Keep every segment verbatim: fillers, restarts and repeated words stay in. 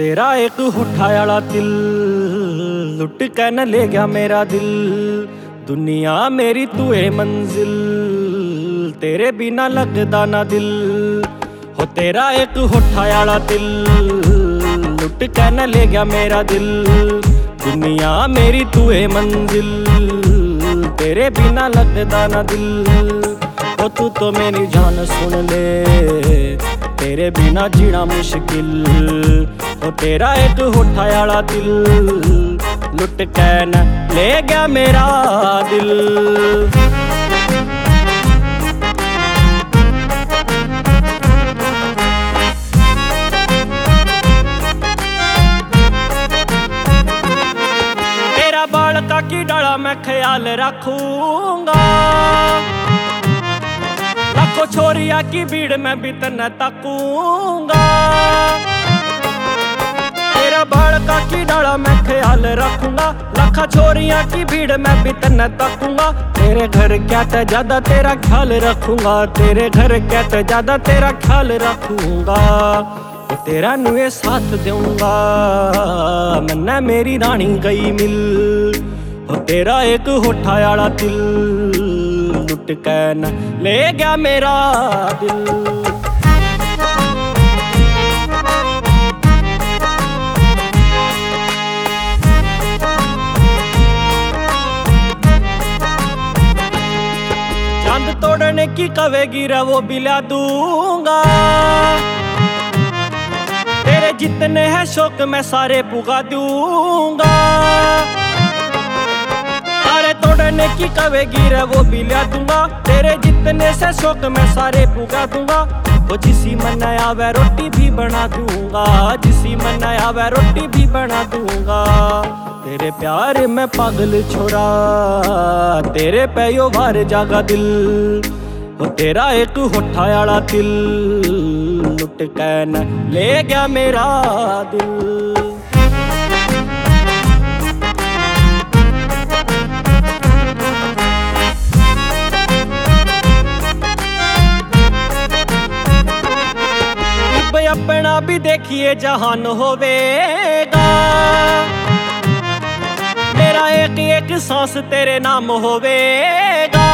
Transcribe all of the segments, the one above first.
तेरा एक होठा आला दिल लुट के न ले गया मेरा दिल। दुनिया मेरी तू है मंजिल, तेरे बिना लगदा ना दिल। हो तेरा एक होठा आला दिल लुट के न ले गया मेरा दिल। दुनिया मेरी तू है मंजिल, तेरे बिना लगदा ना दिल। हो तू तो मेरी जान सुन ले, तेरे बिना जीना मुश्किल। हो तेरा एक होठा आला दिल लुट के न ले गया मेरा दिल। तेरा बालका की डाला मैं ख्याल रखूंगा, लाखों छोरिया की भीड़ में भी तन्ने तकूंगा। तेरा बालका की डाला मैं ख्याल रखूंगा, लाखों छोरिया की भीड़ में भी तन्ने तकूंगा। तेरे घर क्या ते ज्यादा तेरा ख्याल रखूंगा, तेरे घर क्या ते ज्यादा तेरा ख्याल रखूंगा। तो तेरा नुए साथ दूंगा मन्ना मेरी रानी गई मिल। हो तेरा एक होठा आला दिल लुट के न ले गया मेरा दिल। चांद तोड़ने की कवेगी रे वो बिला दूंगा, तेरे जितने हैं शौक मैं सारे पुगा दूंगा। तारे तोड़ने की कवेगी रे वो भी ला दूंगा, तेरे जितने से शौक मैं सारे पुगा दूंगा। वो जिसी मन आवे रोटी भी बना दूंगा, जिसी मन आवे रोटी भी बना दूंगा। तेरे प्यार में पागल छोरा, तेरे पे यो वार जागा दिल। हो तेरा एक होठा आला दिल लुट के न ले गया मेरा दिल। अपना भी देखिए जहान होवेगा, मेरा एक एक सांस तेरे नाम होवेगा।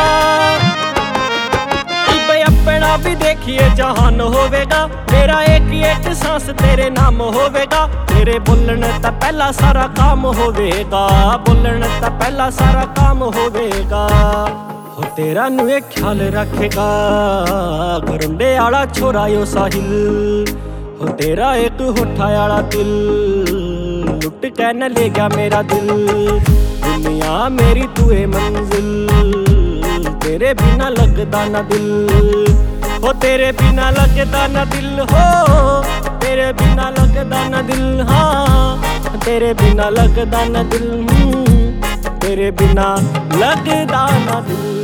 अपना भी देखिए जहान होवेगा, मेरा एक एक सांस तेरे नाम होवेगा। तेरे बोलन ता पहला सारा काम होवेगा, बोलन ता पहला सारा काम होवेगा। हो तेरा नुए ख्याल रखेगा घरुंडे आला छोरा यो साहिल। हो तेरा एक होठा आला दिल लुट के न ले गया मेरा दिल। दुनिया मेरी तू है मंजिल, तेरे बिना लगदा ना दिल। हो तेरे बिना लगदा ना दिल, हो तेरे बिना लगदा ना दिल। हाँ तेरे बिना लगदा ना दिल, तेरे बिना लगदा ना दिल।